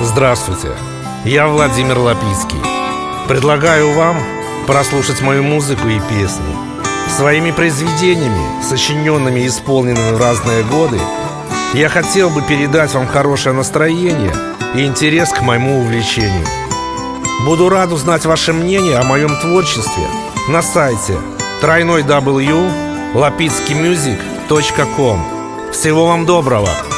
Здравствуйте, я Владимир Лапицкий. Предлагаю вам прослушать мою музыку и песни. Своими произведениями, сочиненными и исполненными в разные годы, я хотел бы передать вам хорошее настроение и интерес к моему увлечению. Буду рад узнать ваше мнение о моем творчестве на сайте www.lapitskymusic.com. Всего вам доброго!